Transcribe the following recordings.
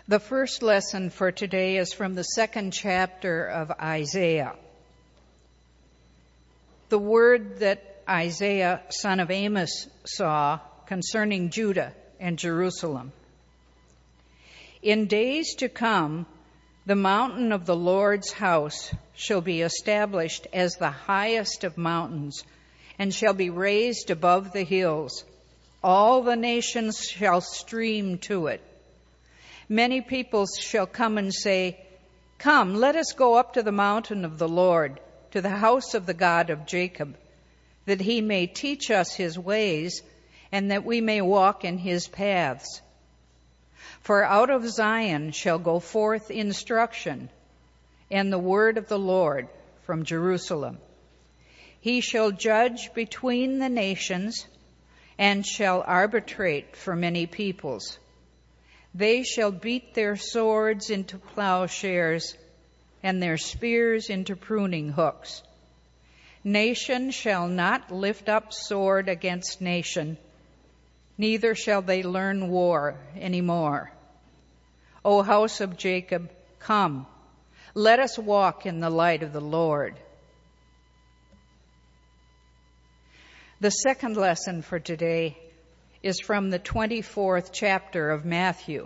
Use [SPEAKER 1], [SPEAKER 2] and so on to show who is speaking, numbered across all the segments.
[SPEAKER 1] The first lesson for today is from the second chapter of Isaiah. The word that Isaiah, son of Amos, saw concerning Judah and Jerusalem. In days to come, the mountain of the Lord's house shall be established as the highest of mountains, and shall be raised above the hills. All the nations shall stream to it. Many peoples shall come and say, "Come, let us go up to the mountain of the Lord, to the house of the God of Jacob, that he may teach us his ways, and that we may walk in his paths. For out of Zion shall go forth instruction, and the word of the Lord from Jerusalem. He shall judge between the nations, and shall arbitrate for many peoples. They shall beat their swords into plowshares, and their spears into pruning hooks. Nation shall not lift up sword against nation, neither shall they learn war any more. O house of Jacob, come, let us walk in the light of the Lord." The second lesson for today is from the 24th chapter of Matthew.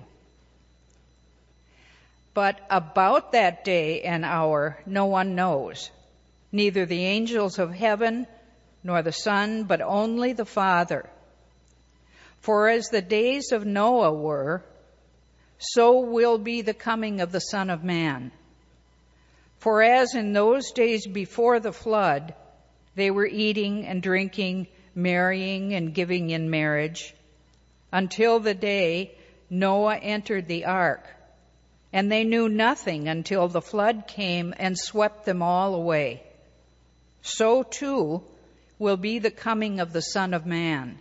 [SPEAKER 1] "But about that day and hour no one knows, neither the angels of heaven nor the Son, but only the Father. For as the days of Noah were, so will be the coming of the Son of Man. For as in those days before the flood, they were eating and drinking, marrying and giving in marriage, until the day Noah entered the ark, and they knew nothing until the flood came and swept them all away. So too will be the coming of the Son of Man.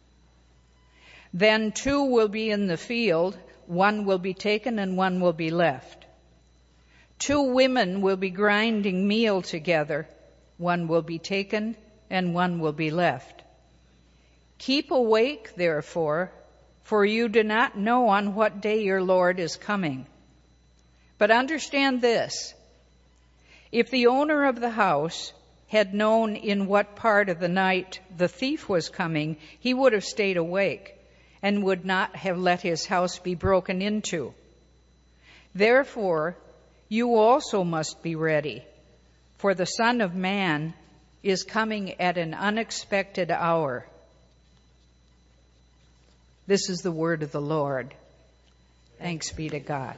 [SPEAKER 1] Then two will be in the field, one will be taken and one will be left. Two women will be grinding meal together, one will be taken and one will be left. Keep awake, therefore, for you do not know on what day your Lord is coming. But understand this, if the owner of the house had known in what part of the night the thief was coming, he would have stayed awake and would not have let his house be broken into. Therefore, you also must be ready, for the Son of Man is coming at an unexpected hour." This is the word of the Lord. Thanks be to God.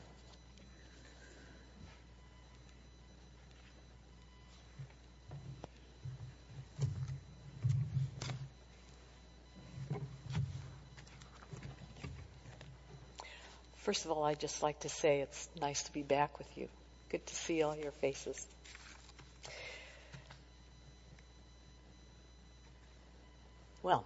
[SPEAKER 2] First of all, I'd just like to say it's nice to be back with you. Good to see all your faces. Well,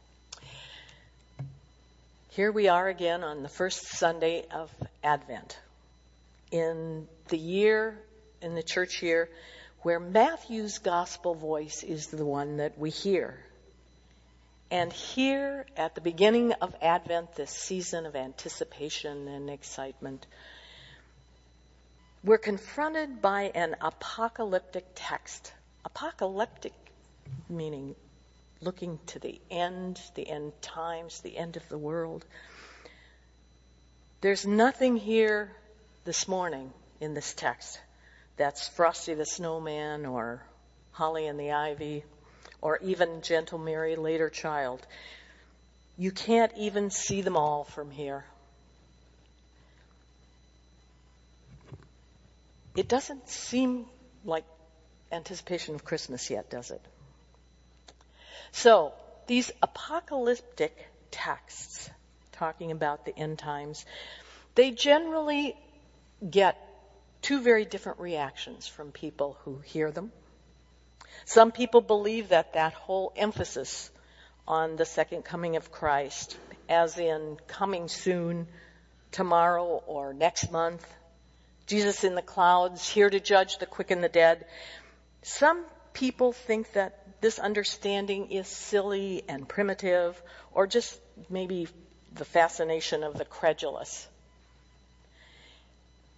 [SPEAKER 2] here we are again on the first Sunday of Advent in the church year, where Matthew's gospel voice is the one that we hear. And here at the beginning of Advent, this season of anticipation and excitement, we're confronted by an apocalyptic text. Apocalyptic meaning looking to the end times, the end of the world. There's nothing here this morning in this text that's Frosty the Snowman or Holly and the Ivy or even Gentle Mary, later child. You can't even see them all from here. It doesn't seem like anticipation of Christmas yet, does it? So, these apocalyptic texts, talking about the end times, they generally get two very different reactions from people who hear them. Some people believe that whole emphasis on the second coming of Christ, as in coming soon, tomorrow or next month, Jesus in the clouds, here to judge the quick and the dead. Some people think that this understanding is silly and primitive, or just maybe the fascination of the credulous.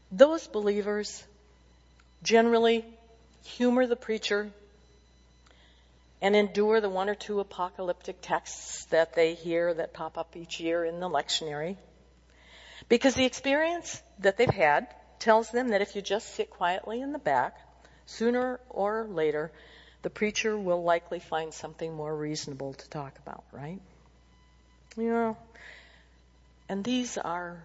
[SPEAKER 2] those believers generally humor the preacher and endure the one or two apocalyptic texts that they hear that pop up each year in the lectionary, because the experience that they've had tells them that if you just sit quietly in the back, sooner or later, the preacher will likely find something more reasonable to talk about, right? You know, and these are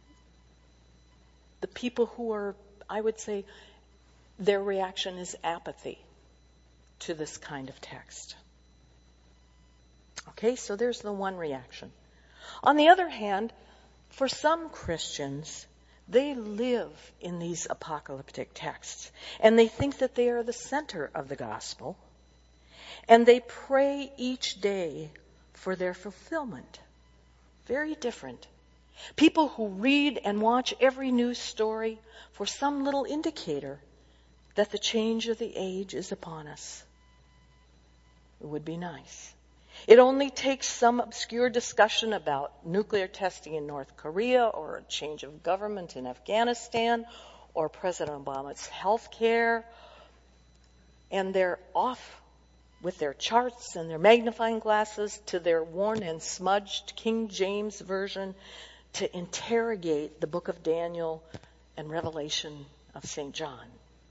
[SPEAKER 2] the people who are, I would say, their reaction is apathy to this kind of text. Okay, so there's the one reaction. On the other hand, for some Christians, they live in these apocalyptic texts, and they think that they are the center of the gospel, and they pray each day for their fulfillment. Very different. People who read and watch every news story for some little indicator that the change of the age is upon us. It would be nice. It only takes some obscure discussion about nuclear testing in North Korea, or a change of government in Afghanistan, or President Obama's health care, and they're off with their charts and their magnifying glasses to their worn and smudged King James Version to interrogate the book of Daniel and Revelation of St. John.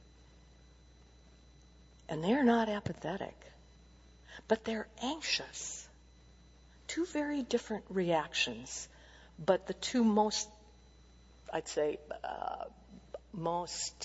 [SPEAKER 2] And they're not apathetic, but they're anxious. Two very different reactions, but the two most, I'd say, most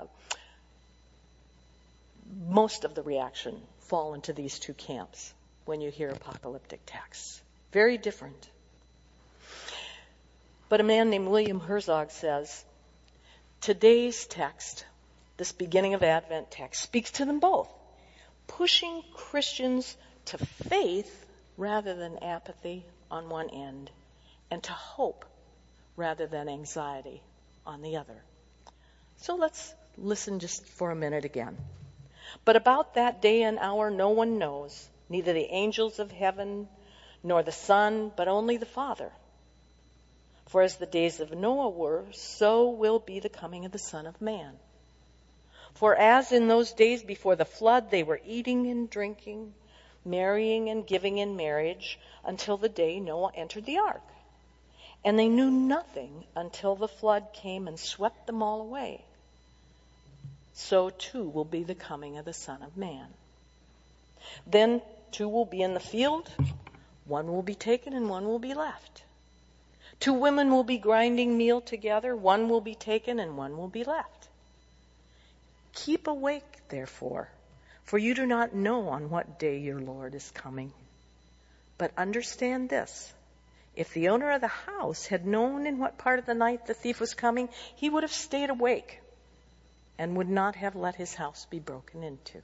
[SPEAKER 2] of the reaction fall into these two camps when you hear apocalyptic texts. Very different. But a man named William Herzog says, today's text, this beginning of Advent text, speaks to them both, pushing Christians to faith rather than apathy on one end, and to hope rather than anxiety on the other. So let's listen just for a minute again. But about that day and hour no one knows, neither the angels of heaven nor the Son, but only the Father. For as the days of Noah were, so will be the coming of the Son of Man. For as in those days before the flood they were eating and drinking, marrying and giving in marriage, until the day Noah entered the ark. And they knew nothing until the flood came and swept them all away. So too will be the coming of the Son of Man. Then two will be in the field, one will be taken and one will be left. Two women will be grinding meal together, one will be taken and one will be left. Keep awake, therefore, for you do not know on what day your Lord is coming. But understand this, if the owner of the house had known in what part of the night the thief was coming, he would have stayed awake and would not have let his house be broken into.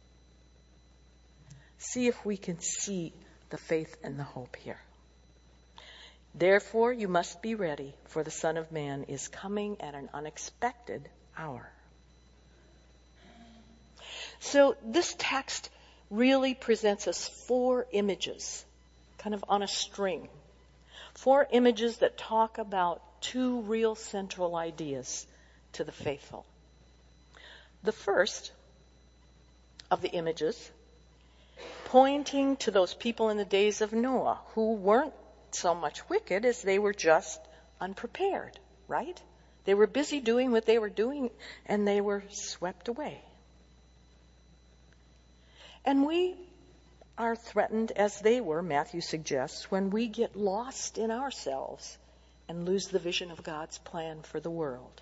[SPEAKER 2] See if we can see the faith and the hope here. Therefore, you must be ready, for the Son of Man is coming at an unexpected hour. So this text really presents us four images, kind of on a string. Four images that talk about two real central ideas to the faithful. The first of the images, pointing to those people in the days of Noah who weren't so much wicked as they were just unprepared, right? They were busy doing what they were doing and they were swept away. And we are threatened as they were, Matthew suggests, when we get lost in ourselves and lose the vision of God's plan for the world.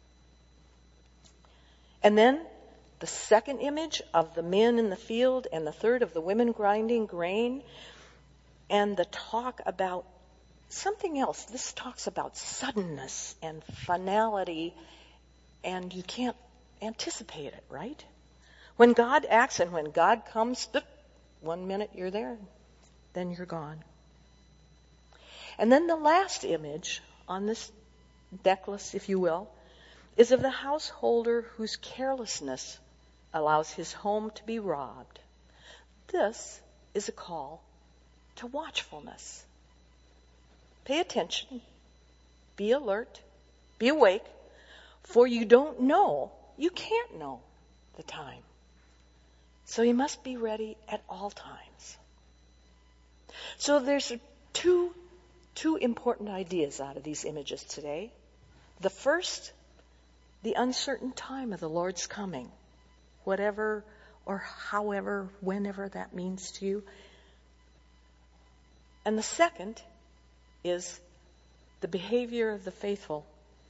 [SPEAKER 2] And then the second image of the men in the field, and the third of the women grinding grain, and the talk about something else. This talks about suddenness and finality, and you can't anticipate it, right? When God acts and when God comes, 1 minute you're there, then you're gone. And then the last image on this necklace, if you will, is of the householder whose carelessness allows his home to be robbed. This is a call to watchfulness. Pay attention, be alert, be awake, For you don't know, you can't know the time. So you must be ready at all times. So there's two important ideas out of these images today. The first, the uncertain time of the Lord's coming. Whatever or however, whenever that means to you. And the second is the behavior of the faithful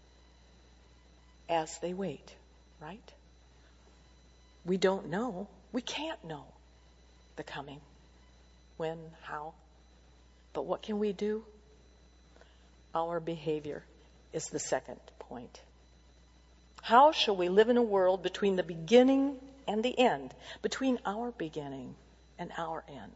[SPEAKER 2] as they wait, right? We don't know. We can't know the coming. When, how. But what can we do? Our behavior is the second point. How shall we live in a world between the beginning and the end? Between our beginning and our end?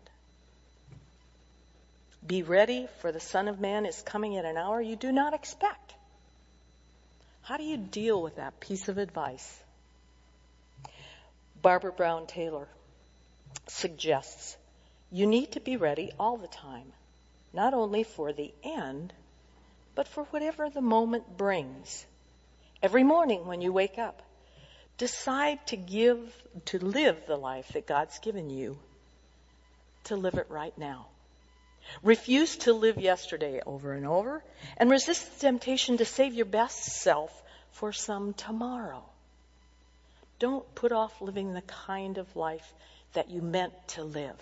[SPEAKER 2] Be ready, for the Son of Man is coming at an hour you do not expect. How do you deal with that piece of advice? Barbara Brown Taylor suggests you need to be ready all the time, not only for the end, but for whatever the moment brings. Every morning when you wake up, decide to live the life that God's given you, to live it right now. Refuse to live yesterday over and over, and resist the temptation to save your best self for some tomorrow. Don't put off living the kind of life that you meant to live.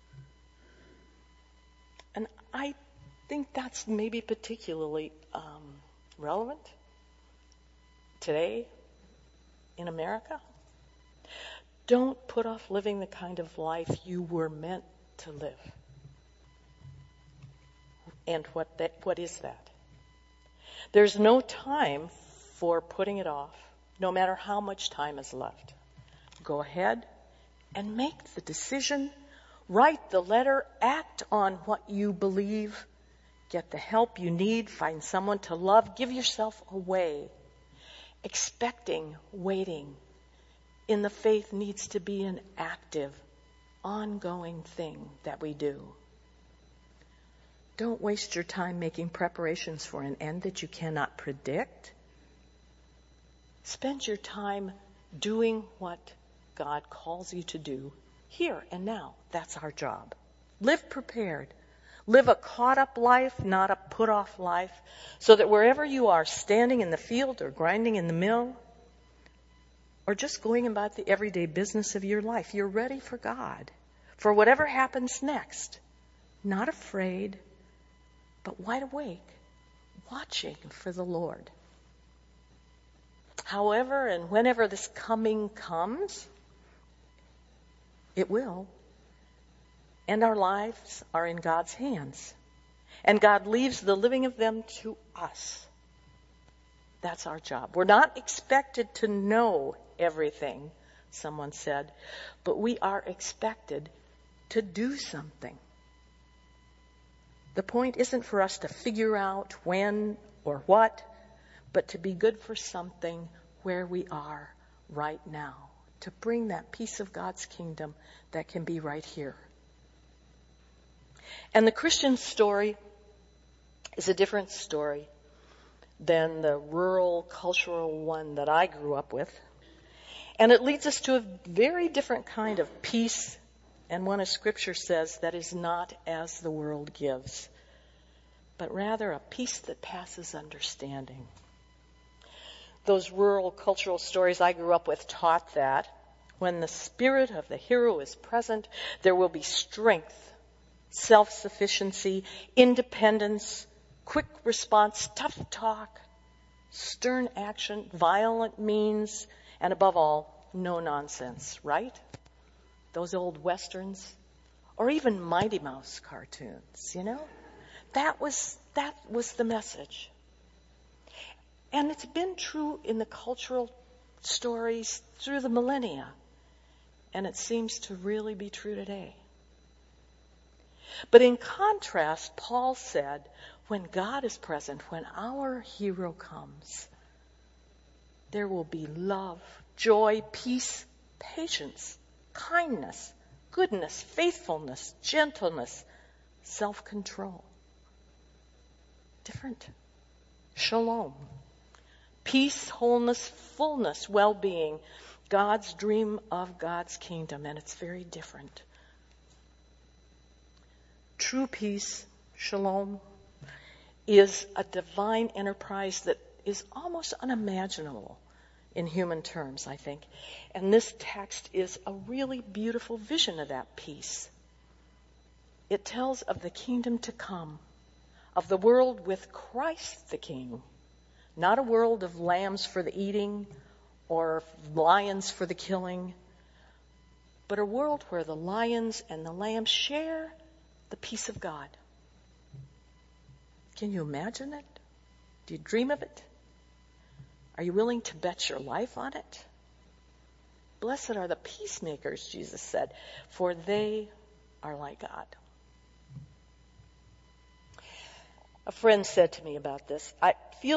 [SPEAKER 2] And I think that's maybe particularly relevant today in America. Don't put off living the kind of life you were meant to live. And what is that? There's no time for putting it off, no matter how much time is left. Go ahead and make the decision, write the letter, act on what you believe, get the help you need, find someone to love, give yourself away. Expecting, waiting in the faith needs to be an active, ongoing thing that we do. Don't waste your time making preparations for an end that you cannot predict. Spend your time doing what God calls you to do here and now. That's our job. Live prepared. Live a caught-up life, not a put-off life, so that wherever you are, standing in the field or grinding in the mill, or just going about the everyday business of your life, you're ready for God, for whatever happens next. Not afraid, but wide awake, watching for the Lord. However and whenever this coming comes, it will. And our lives are in God's hands. And God leaves the living of them to us. That's our job. We're not expected to know everything, someone said, but we are expected to do something. The point isn't for us to figure out when or what, but to be good for something where we are right now, to bring that piece of God's kingdom that can be right here. And the Christian story is a different story than the rural, cultural one that I grew up with. And it leads us to a very different kind of peace, and one, as Scripture says, that is not as the world gives, but rather a peace that passes understanding. Those rural, cultural stories I grew up with taught that when the spirit of the hero is present, there will be strength, self-sufficiency, independence, quick response, tough talk, stern action, violent means, and above all, no nonsense, right? Those old westerns, or even Mighty Mouse cartoons, you know? That was the message. And it's been true in the cultural stories through the millennia. And it seems to really be true today. But in contrast, Paul said, when God is present, when our hero comes, there will be love, joy, peace, patience, kindness, goodness, faithfulness, gentleness, self-control. Different. Shalom. Peace, wholeness, fullness, well-being. God's dream of God's kingdom, and it's very different. True peace, shalom, is a divine enterprise that is almost unimaginable in human terms, I think. And this text is a really beautiful vision of that peace. It tells of the kingdom to come, of the world with Christ the King, not a world of lambs for the eating or lions for the killing, but a world where the lions and the lambs share the peace of God. Can you imagine it? Do you dream of it? Are you willing to bet your life on it? Blessed are the peacemakers, Jesus said, for they are like God. A friend said to me about this, I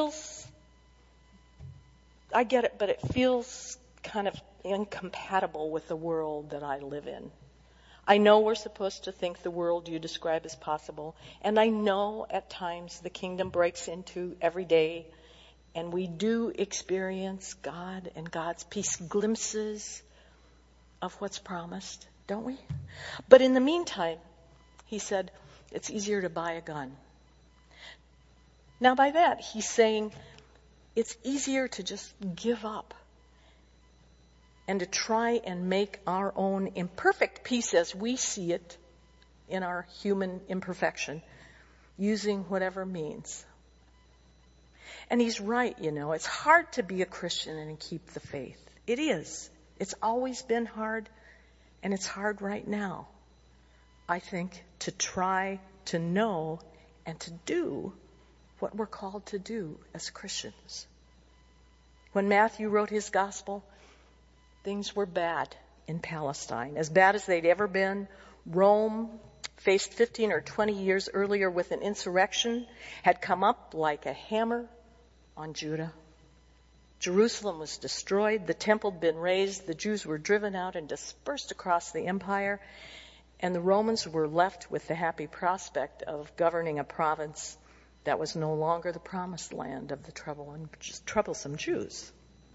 [SPEAKER 2] get it, but it feels kind of incompatible with the world that I live in. I know we're supposed to think the world you describe is possible, and I know at times the kingdom breaks into every day, and we do experience God and God's peace, glimpses of what's promised, don't we? But in the meantime, he said, it's easier to buy a gun. Now by that, he's saying it's easier to just give up and to try and make our own imperfect peace as we see it in our human imperfection, using whatever means. And he's right, it's hard to be a Christian and keep the faith. It is. It's always been hard, and it's hard right now, I think, to try to know and to do what we're called to do as Christians. When Matthew wrote his gospel, things were bad in Palestine, as bad as they'd ever been. Rome, faced 15 or 20 years earlier with an insurrection, had come up like a hammer on Judah. Jerusalem was destroyed, the temple had been razed, the Jews were driven out and dispersed across the empire, and the Romans were left with the happy prospect of governing a province that was no longer the promised land of the troublesome Jews.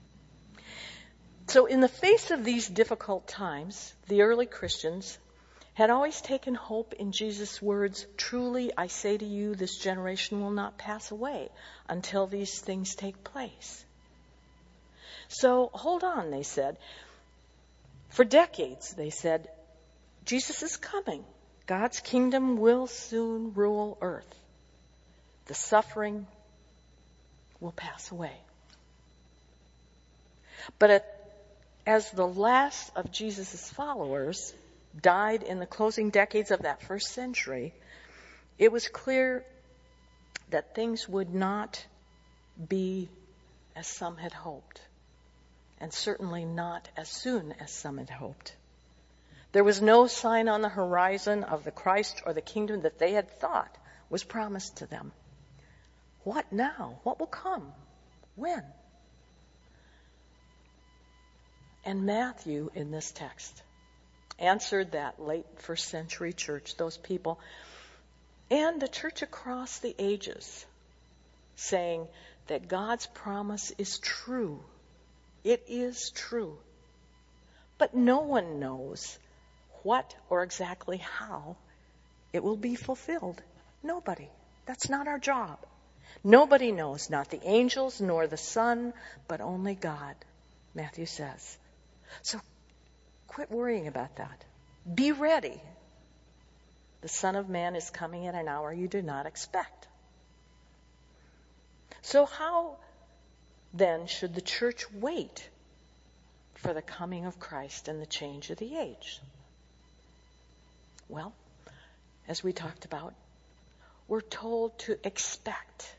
[SPEAKER 2] So in the face of these difficult times, the early Christians had always taken hope in Jesus' words, truly I say to you, this generation will not pass away until these things take place. So hold on, they said. For decades, they said, Jesus is coming. God's kingdom will soon rule earth. The suffering will pass away. But as the last of Jesus' followers died in the closing decades of that first century, it was clear that things would not be as some had hoped, and certainly not as soon as some had hoped. There was no sign on the horizon of the Christ or the kingdom that they had thought was promised to them. What now? What will come? When? And Matthew, in this text, answered that late first century church, those people, and the church across the ages, saying that God's promise is true. It is true. But no one knows what or exactly how it will be fulfilled. Nobody. That's not our job. Nobody knows, not the angels nor the Son, but only God, Matthew says. So quit worrying about that. Be ready. The Son of Man is coming at an hour you do not expect. So how then should the church wait for the coming of Christ and the change of the age? Well, as we talked about, we're told to expect,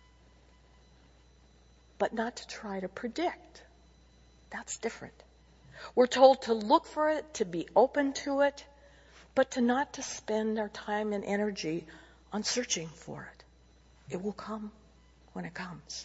[SPEAKER 2] but not to try to predict. That's different. We're told to look for it, to be open to it, but to not to spend our time and energy on searching for it. It will come when it comes.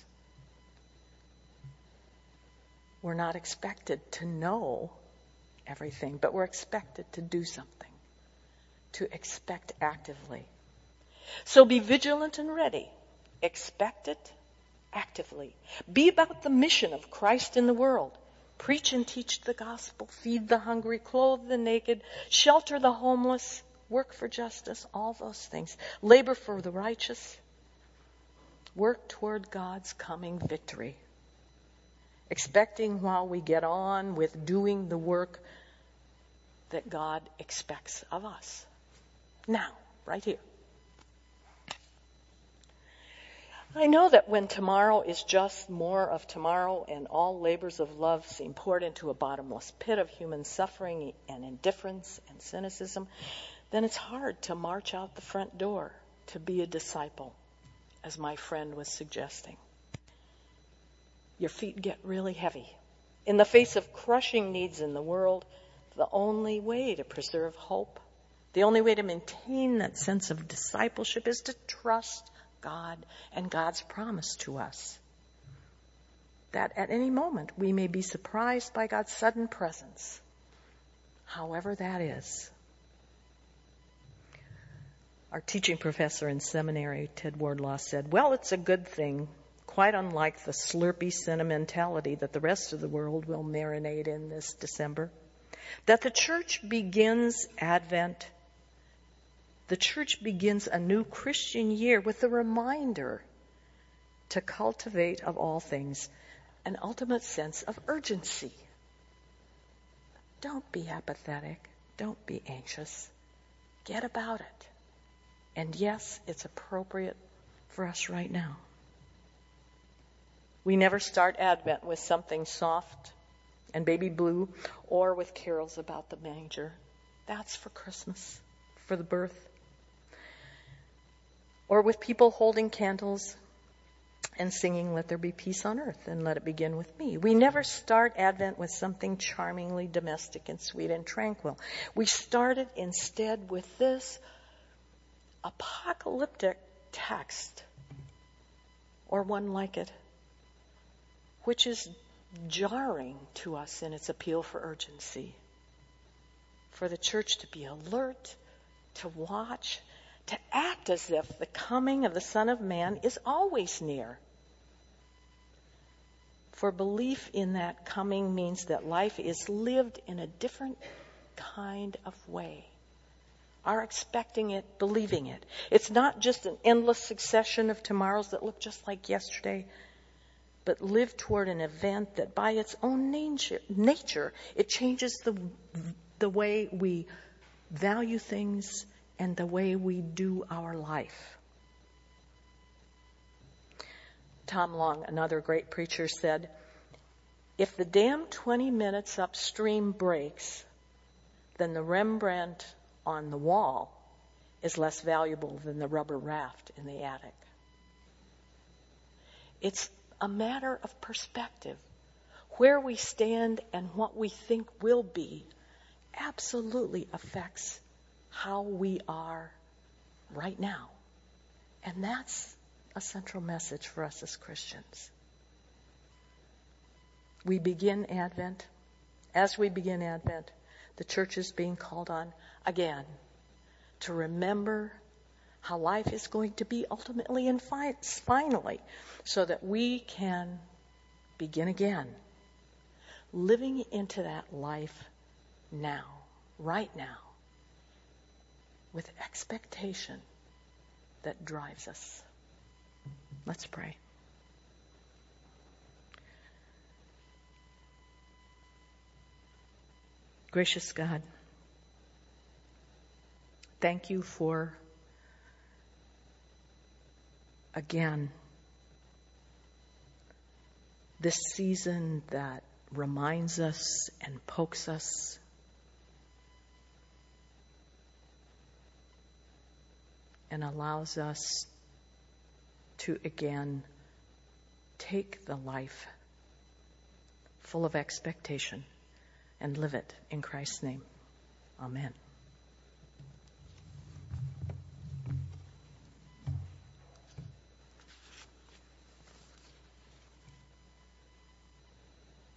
[SPEAKER 2] We're not expected to know everything, but we're expected to do something, to expect actively. So be vigilant and ready. Expect it, actively. Be about the mission of Christ in the world. Preach and teach the gospel, feed the hungry, clothe the naked, shelter the homeless, work for justice, all those things. Labor for the righteous. Work toward God's coming victory. Expecting while we get on with doing the work that God expects of us. Now, right here. I know that when tomorrow is just more of tomorrow and all labors of love seem poured into a bottomless pit of human suffering and indifference and cynicism, then it's hard to march out the front door to be a disciple, as my friend was suggesting. Your feet get really heavy. In the face of crushing needs in the world, the only way to preserve hope, the only way to maintain that sense of discipleship is to trust God and God's promise to us. That at any moment we may be surprised by God's sudden presence, however that is. Our teaching professor in seminary, Ted Wardlaw, said, well, it's a good thing, quite unlike the slurpy sentimentality that the rest of the world will marinate in this December, that the church begins Advent. The church begins a new Christian year with a reminder to cultivate, of all things, an ultimate sense of urgency. Don't be apathetic. Don't be anxious. Get about it. And yes, it's appropriate for us right now. We never start Advent with something soft and baby blue or with carols about the manger. That's for Christmas, for the birth. Or with people holding candles and singing, let there be peace on earth and let it begin with me. We never start Advent with something charmingly domestic and sweet and tranquil. We start it instead with this apocalyptic text, or one like it, which is jarring to us in its appeal for urgency. For the church to be alert, to watch, to act as if the coming of the Son of Man is always near. For belief in that coming means that life is lived in a different kind of way. Our expecting it, believing it. It's not just an endless succession of tomorrows that look just like yesterday, but live toward an event that by its own nature, it changes the way we value things and the way we do our life. Tom Long, another great preacher, said, if the dam 20 minutes upstream breaks, then the Rembrandt on the wall is less valuable than the rubber raft in the attic. It's a matter of perspective. Where we stand and what we think will be absolutely affects how we are right now. And that's a central message for us as Christians. We begin Advent. As we begin Advent, the church is being called on again to remember how life is going to be ultimately and finally, so that we can begin again, living into that life now, right now, with expectation that drives us. Let's pray. Gracious God, thank you for, again, this season that reminds us and pokes us and allows us to again take the life full of expectation and live it in Christ's name. Amen.